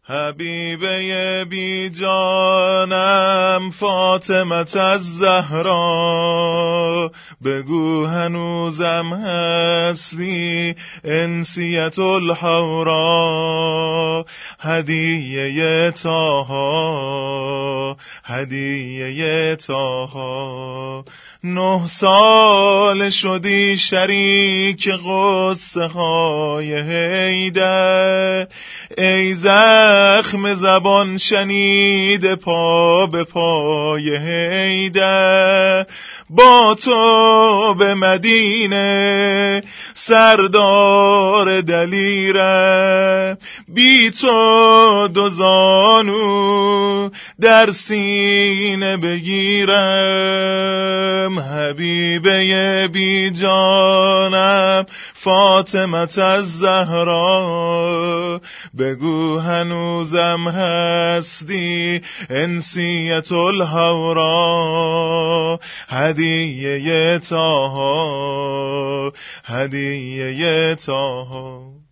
حبیبه بی جانم فاطمه الزهرا، بگو هنوزم هستی انسیت الحورا. هدیه طاها، هدیه طاها. 9 سال شدی شریک قصه های حیدر، ای زخم زبان شنیده پا به پای حیدر. با تو به مدینه سردار دلیرم، بی تو 2 زانو در سینه بگیرم. حبیبه بی جانم فاطمه الزهرا، بگو هنوزم هستی انسیت الحورا. هدیه طاها، هدیه طاها.